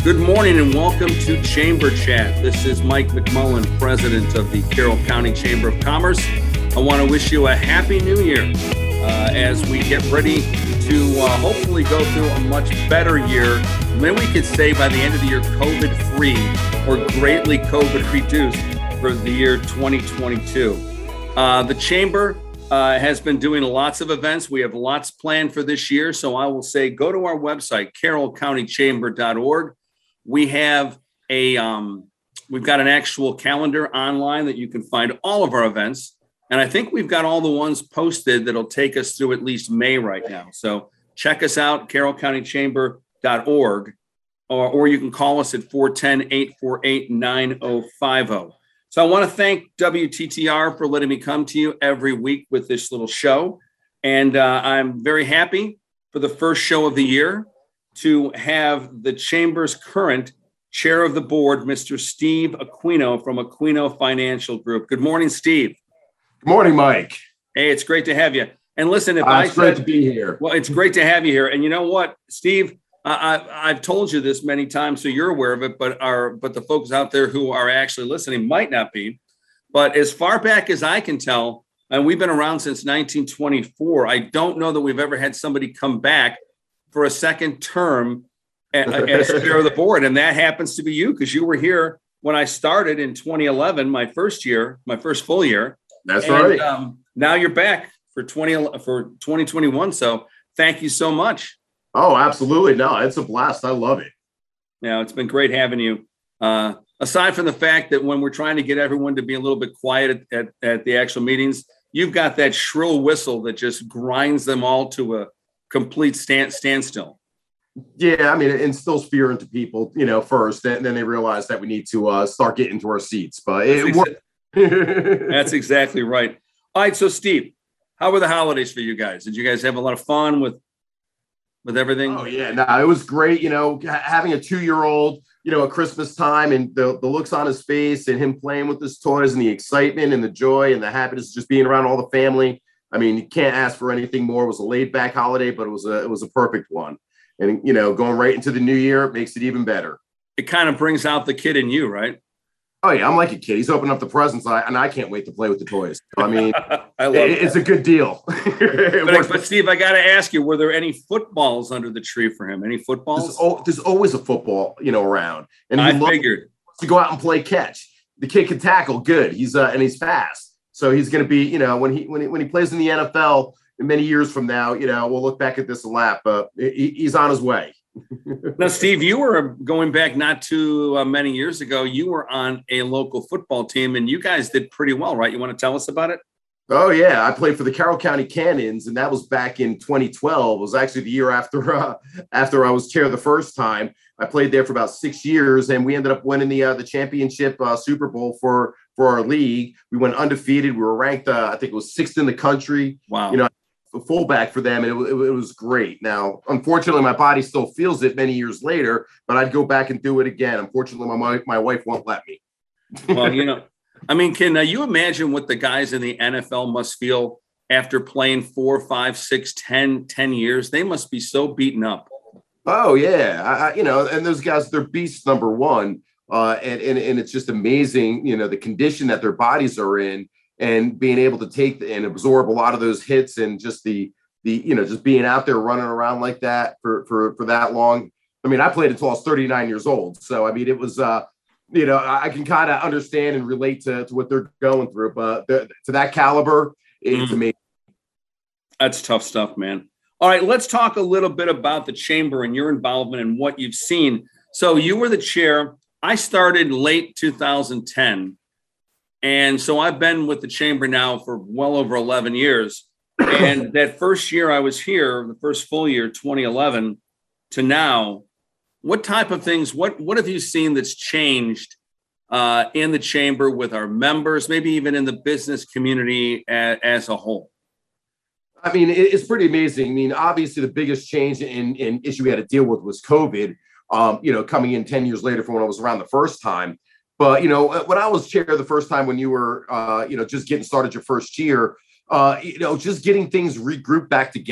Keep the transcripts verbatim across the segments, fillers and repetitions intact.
Good morning and welcome to Chamber Chat. This is Mike McMullen, president of the Carroll County Chamber of Commerce. I want to wish you a happy new year uh, as we get ready to uh, hopefully go through a much better year. Then we could say by the end of the year, COVID-free or greatly COVID reduced for the year twenty twenty-two. Uh, the Chamber uh, has been doing lots of events. We have lots planned for this year. So I will say, go to our website, carroll county chamber dot org. We have a, um, we've got an actual calendar online that you can find all of our events. And I think we've got all the ones posted that'll take us through at least May right now. So check us out, carroll county chamber dot org, or, or you can call us at four one zero, eight four eight, nine zero five zero. So I want to thank W T T R for letting me come to you every week with this little show. And uh, I'm very happy for the first show of the year to have the Chamber's current chair of the board, Mister Steve Aquino from Aquino Financial Group. Good morning, Steve. Good morning, Mike. Hey, it's great to have you. And listen, if uh, I it's said, great to be here. Well, it's great to have you here. And you know what, Steve, I, I, I've told you this many times, so you're aware of it, but our, but the folks out there who are actually listening might not be. But as far back as I can tell, and we've been around since nineteen twenty-four, I don't know that we've ever had somebody come back for a second term as chair of the board. And that happens to be you, because you were here when I started in twenty eleven, my first year, my first full year. That's and, right. Um, now you're back for twenty for twenty twenty-one. So thank you so much. Oh, absolutely. No, it's a blast. I love it. Yeah, it's been great having you. Uh, aside from the fact that when we're trying to get everyone to be a little bit quiet at, at, at the actual meetings, you've got that shrill whistle that just grinds them all to a complete stand standstill. Yeah, I mean, it instills fear into people, you know, first, and then they realize that we need to uh, start getting to our seats. But it That's, exa- That's exactly right. All right, so Steve, how were the holidays for you guys? Did you guys have a lot of fun with with everything? Oh yeah, no, it was great. You know, having a two-year-old, you know, at Christmas time, and the the looks on his face, and him playing with his toys, and the excitement, and the joy, and the happiness of just being around all the family. I mean, you can't ask for anything more. It was a laid-back holiday, but it was a it was a perfect one. And, you know, going right into the new year, it makes it even better. It kind of brings out the kid in you, right? Oh, yeah. I'm like a kid. He's opening up the presents, and I, and I can't wait to play with the toys. I mean, I love it, it's a good deal. but, but, Steve, I got to ask you, were there any footballs under the tree for him? Any footballs? There's, oh, there's always a football, you know, around. And I he figured. To go out and play catch. The kid can tackle good. He's uh, and he's fast. So he's going to be, you know, when he when he, when he plays in the N F L many years from now, you know, we'll look back at this and laugh, but he, he's on his way. Now, Steve, you were going back not too uh, many years ago. You were on a local football team, and you guys did pretty well, right? You want to tell us about it? Oh, yeah. I played for the Carroll County Cannons, and that was back in twenty twelve. It was actually the year after uh, after I was chair the first time. I played there for about six years, and we ended up winning the uh, the championship uh, Super Bowl for for our league. We went undefeated. We were ranked, uh, I think it was sixth in the country. Wow. You know, a fullback for them, and it, it, it was great. Now, unfortunately, my body still feels it many years later, but I'd go back and do it again. Unfortunately, my my wife won't let me. Well, you know, I mean, can uh, you imagine what the guys in the N F L must feel after playing four, five, six, ten, ten years? They must be so beaten up. Oh yeah, I, I, you know, and those guys, they're beasts number one, uh, and and and it's just amazing, you know, the condition that their bodies are in. And being able to take and absorb a lot of those hits, and just the the you know just being out there running around like that for for for that long. I mean, I played until I was thirty-nine years old, so I mean, it was uh, you know I can kind of understand and relate to, to what they're going through. But the, to that caliber, it's mm. amazing. That's tough stuff, man. All right, let's talk a little bit about the chamber and your involvement and what you've seen. So you were the chair. I started late two thousand ten. And so I've been with the chamber now for well over eleven years. And that first year I was here, the first full year, twenty eleven to now, what type of things, what, what have you seen that's changed uh, in the chamber with our members, maybe even in the business community as, as a whole? I mean, it's pretty amazing. I mean, obviously the biggest change in, in issue we had to deal with was COVID, um, you know, coming in ten years later from when I was around the first time. But, you know, when I was chair the first time, when you were, uh, you know, just getting started your first year, uh, you know, just getting things regrouped back together.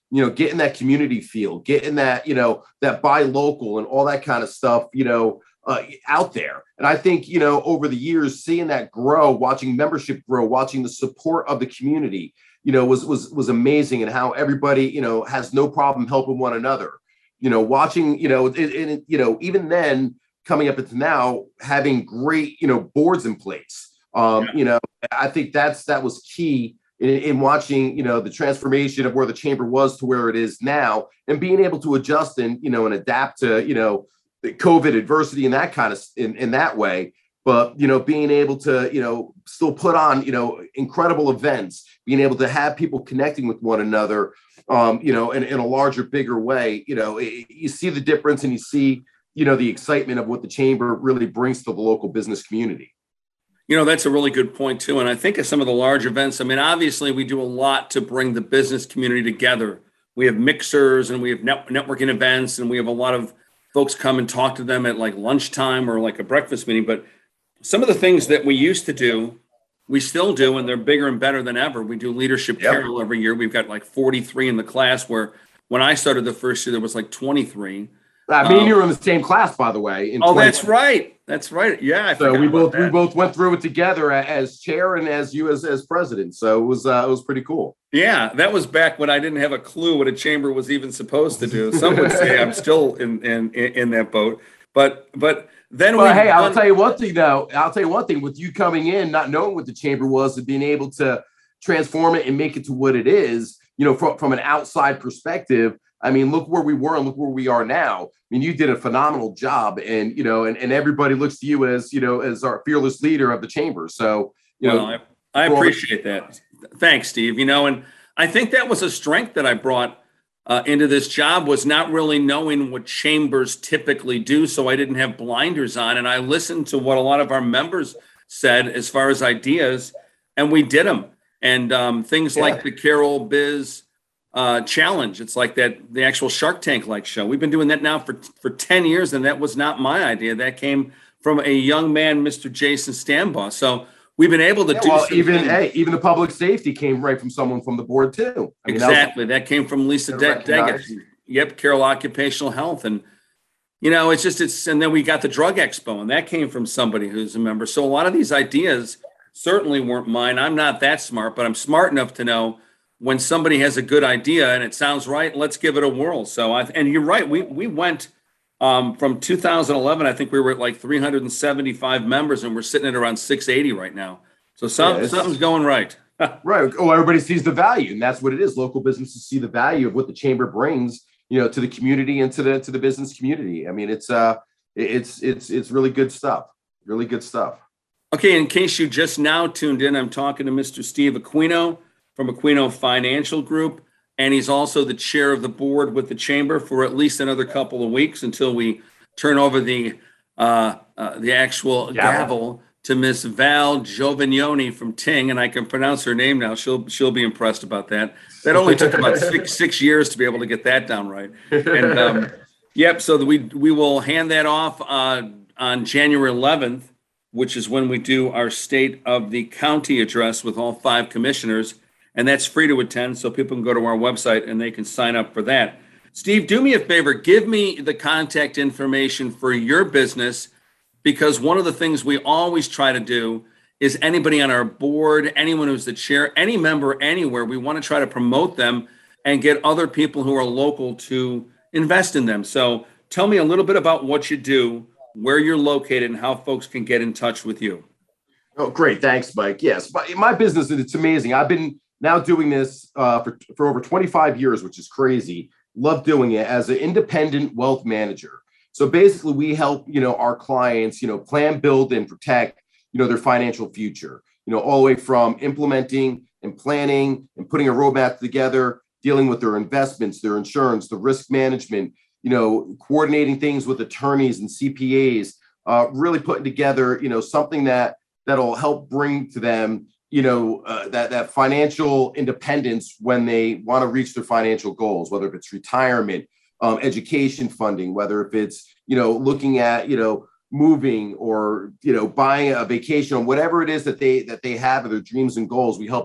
you know, getting that community feel, getting that, you know, that buy local and all that kind of stuff, you know, uh, out there. And I think, you know, over the years, seeing that grow, watching membership grow, watching the support of the community, you know, was was was amazing, and how everybody, you know, has no problem helping one another. You know, watching, you know, it, it, you know, even then coming up into now, having great, you know, boards in place. Um, yeah. You know, I think that's that was key in, in watching, you know, the transformation of where the chamber was to where it is now, and being able to adjust and, you know, and adapt to, you know, the COVID adversity and that kind of in, in that way. But, you know, being able to, you know, still put on, you know, incredible events, being able to have people connecting with one another, um, you know, in, in a larger, bigger way. You know, it, you see the difference, and you see, you know, the excitement of what the chamber really brings to the local business community. You know, that's a really good point, too. And I think of some of the large events. I mean, obviously, we do a lot to bring the business community together. We have mixers, and we have net- networking events, and we have a lot of folks come and talk to them at like lunchtime or like a breakfast meeting. But some of the things that we used to do, we still do, and they're bigger and better than ever. We do Leadership yep. Carol every year. We've got like forty-three in the class, where when I started the first year, there was like twenty-three. I mean, um, you were in the same class, by the way. In oh, twenty that's right. That's right. Yeah. I so we both that. we both went through it together as chair and as you as as president. So it was uh, it was pretty cool. Yeah, that was back when I didn't have a clue what a chamber was even supposed to do. Some would say I'm still in in in that boat, but but then well, we. Hey, I'll tell you one thing though. I'll tell you one thing. With you coming in, not knowing what the chamber was, and being able to transform it and make it to what it is, you know, from from an outside perspective. I mean, look where we were and look where we are now. I mean, you did a phenomenal job, and, you know, and, and everybody looks to you as, you know, as our fearless leader of the chamber. So, you well, know, I, I appreciate that. Thanks, Steve. You know, and I think that was a strength that I brought uh, into this job, was not really knowing what chambers typically do. So I didn't have blinders on, and I listened to what a lot of our members said as far as ideas, and we did them. And um, things yeah. like the Carol Biz Uh, challenge. It's like that, the actual Shark Tank like show. We've been doing that now for, for ten years, and that was not my idea. That came from a young man, Mister Jason Stambaugh. So we've been able to yeah, do well, even hey, even the public safety came right from someone from the board too. I mean, exactly. That, was, that came from Lisa De- Deggett. Yep, Carroll Occupational Health. And, you know, it's just, it's, and then we got the Drug Expo, and that came from somebody who's a member. So a lot of these ideas certainly weren't mine. I'm not that smart, but I'm smart enough to know when somebody has a good idea and it sounds right, let's give it a whirl. So, I, and you're right, we we went um, from two thousand eleven, I think we were at like three hundred seventy-five members, and we're sitting at around six eighty right now. So some, yeah, something's going right. Right. Oh, everybody sees the value, and that's what it is. Local businesses see the value of what the chamber brings, you know, to the community and to the to the business community. I mean, it's uh, it's it's it's really good stuff. Really good stuff. Okay, in case you just now tuned in, I'm talking to Mister Steve Aquino from Aquino Financial Group, and he's also the chair of the board with the chamber for at least another couple of weeks until we turn over the uh, uh, the actual yeah. gavel to Miss Val Giovignoni from Ting, and I can pronounce her name now. She'll she'll be impressed about that. That only took about six six years to be able to get that down right. And um, yep, so we we will hand that off uh, on January eleventh, which is when we do our state of the county address with all five commissioners. And that's free to attend, so people can go to our website and they can sign up for that. Steve, do me a favor. Give me the contact information for your business, because one of the things we always try to do is anybody on our board, anyone who's the chair, any member anywhere, we want to try to promote them and get other people who are local to invest in them. So tell me a little bit about what you do, where you're located, and how folks can get in touch with you. Oh, great. Thanks, Mike. Yes, my, my business, it's amazing. I've been now doing this uh, for, for over twenty-five years, which is crazy. Love doing it as an independent wealth manager. So basically we help, you know, our clients, you know, plan, build, and protect, you know, their financial future, you know, all the way from implementing and planning and putting a roadmap together, dealing with their investments, their insurance, the risk management, you know, coordinating things with attorneys and C P As, uh, really putting together, you know, something that that'll help bring to them, you know, uh, that, that financial independence when they want to reach their financial goals, whether if it's retirement, um, education funding, whether if it's, you know, looking at, you know, moving or, you know, buying a vacation, whatever it is that they, that they have of their dreams and goals. We help them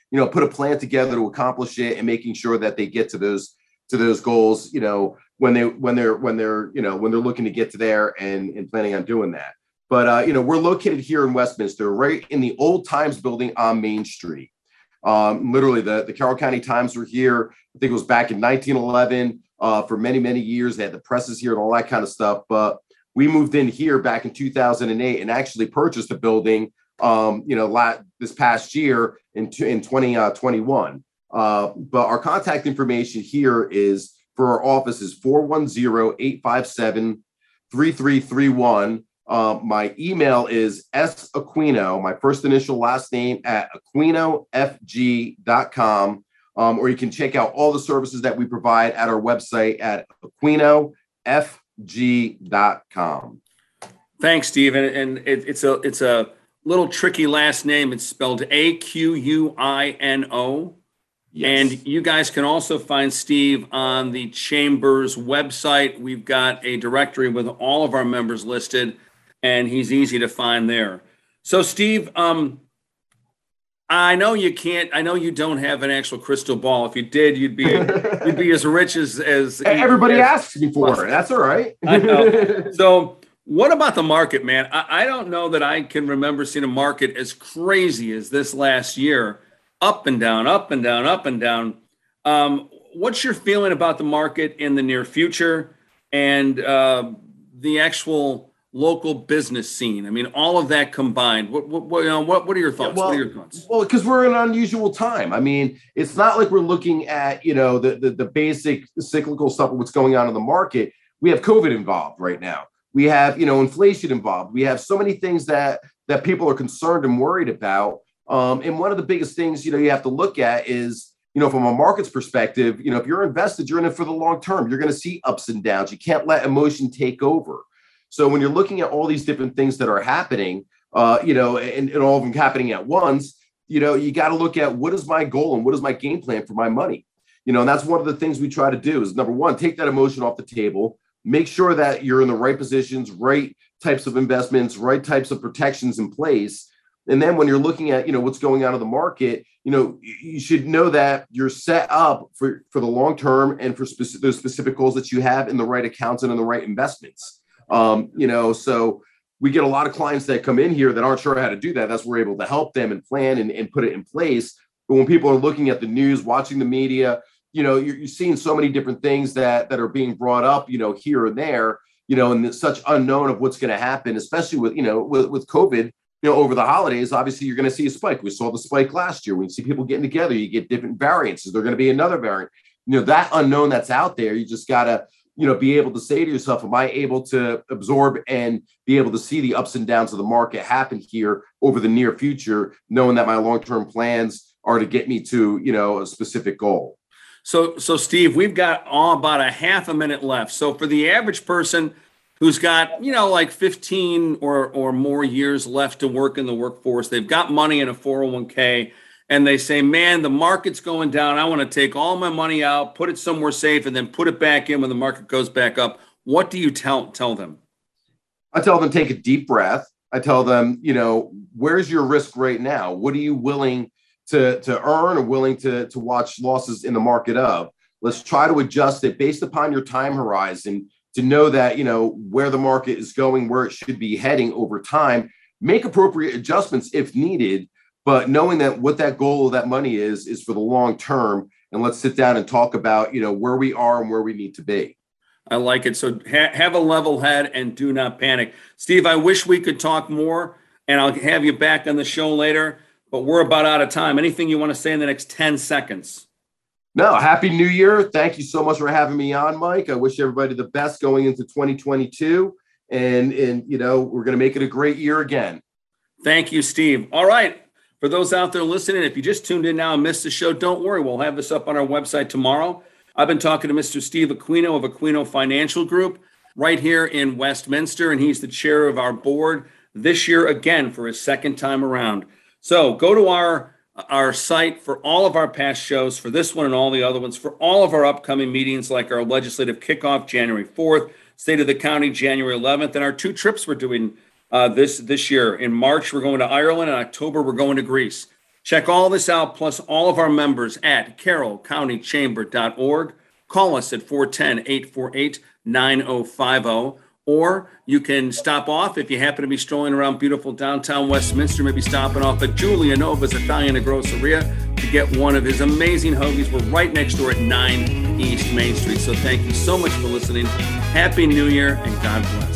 you know, put a plan together to accomplish it and making sure that they get to those to those goals, you know, when they when they're when they're you know when they're looking to get to there and, and planning on doing that. But uh, you know, we're located here in Westminster, right in the Old Times building on Main Street. Um, literally, the, the Carroll County Times were here. I think it was back in nineteen eleven. Uh, for many, many years, they had the presses here and all that kind of stuff. But we moved in here back in two thousand eight and actually purchased a building, um, you know, la- this past year in, t- in twenty twenty-one. Uh, but our contact information here is for our office is four one zero, eight five seven, three three three one. Uh, my email is S Aquino, my first initial last name at aquino f g dot com. Um, or you can check out all the services that we provide at our website at aquino f g dot com. Thanks, Steve. And, and it, it's a it's a little tricky last name. It's spelled A Q U I N O. Yes. And you guys can also find Steve on the Chamber's website. We've got a directory with all of our members listed, and he's easy to find there. So, Steve, um, I know you can't. I know you don't have an actual crystal ball. If you did, you'd be you'd be as rich as as everybody as, asks me for. Well, that's all right. I know. So, what about the market, man? I, I don't know that I can remember seeing a market as crazy as this last year, up and down, up and down, up and down. Um, what's your feeling about the market in the near future and uh, the actual local business scene? I mean, all of that combined. What what what, you know, what, what are your thoughts? Yeah, well, what are your thoughts? Well, because we're in an unusual time. I mean, it's not like we're looking at, you know, the, the the basic cyclical stuff of what's going on in the market. We have COVID involved right now. We have, you know, inflation involved. We have so many things that that people are concerned and worried about. Um, and one of the biggest things, you know, you have to look at is, you know, from a market's perspective, you know, if you're invested, you're in it for the long term. You're going to see ups and downs. You can't let emotion take over. So when you're looking at all these different things that are happening, uh, you know, and, and all of them happening at once, you know, you got to look at what is my goal and what is my game plan for my money? You know, and that's one of the things we try to do is, number one, take that emotion off the table, make sure that you're in the right positions, right types of investments, right types of protections in place. And then when you're looking at, you know, what's going on in the market, you know, you should know that you're set up for, for the long term and for specific, those specific goals that you have in the right accounts and in the right investments. Um, you know, so we get a lot of clients that come in here that aren't sure how to do that. That's where we're able to help them and plan and, and put it in place. But when people are looking at the news, watching the media, you know, you're, you're seeing so many different things that that are being brought up, you know, here and there, you know, and it's such unknown of what's going to happen, especially with, you know, with, with COVID, you know, over the holidays. Obviously, you're going to see a spike. We saw the spike last year. When you see people getting together, you get different variants. Is there going to be another variant? You know, that unknown that's out there, you just got to, you know, be able to say to yourself, am I able to absorb and be able to see the ups and downs of the market happen here over the near future, knowing that my long-term plans are to get me to, you know, a specific goal. So, so Steve, we've got all about a half a minute left. So for the average person who's got, you know, like fifteen or, or more years left to work in the workforce, they've got money in a four oh one k, and they say, man, the market's going down. I want to take all my money out, put it somewhere safe, and then put it back in when the market goes back up. What do you tell tell them? I tell them, take a deep breath. I tell them, you know, where's your risk right now? What are you willing to, to earn or willing to, to watch losses in the market of? Let's try to adjust it based upon your time horizon to know that, you know, where the market is going, where it should be heading over time. Make appropriate adjustments if needed. But knowing that what that goal of that money is, is for the long term. And let's sit down and talk about, you know, where we are and where we need to be. I like it. So ha- have a level head and do not panic. Steve, I wish we could talk more, and I'll have you back on the show later, but we're about out of time. Anything you want to say in the next ten seconds? No, happy New Year. Thank you so much for having me on, Mike. I wish everybody the best going into twenty twenty-two. And, and you know, we're going to make it a great year again. Thank you, Steve. All right. For those out there listening, if you just tuned in now and missed the show, don't worry. We'll have this up on our website tomorrow. I've been talking to Mister Steve Aquino of Aquino Financial Group right here in Westminster, and he's the chair of our board this year again for his second time around. So go to our, our site for all of our past shows, for this one and all the other ones, for all of our upcoming meetings like our legislative kickoff January fourth, State of the County January eleventh, and our two trips we're doing Uh, this this year. In March, we're going to Ireland. In October, we're going to Greece. Check all this out, plus all of our members at carroll county chamber dot org. Call us at four one zero, eight four eight, nine zero five zero. Or you can stop off if you happen to be strolling around beautiful downtown Westminster, maybe stopping off at Julia Nova's Italian and Grosseria to get one of his amazing hoagies. We're right next door at nine East Main Street. So thank you so much for listening. Happy New Year and God bless.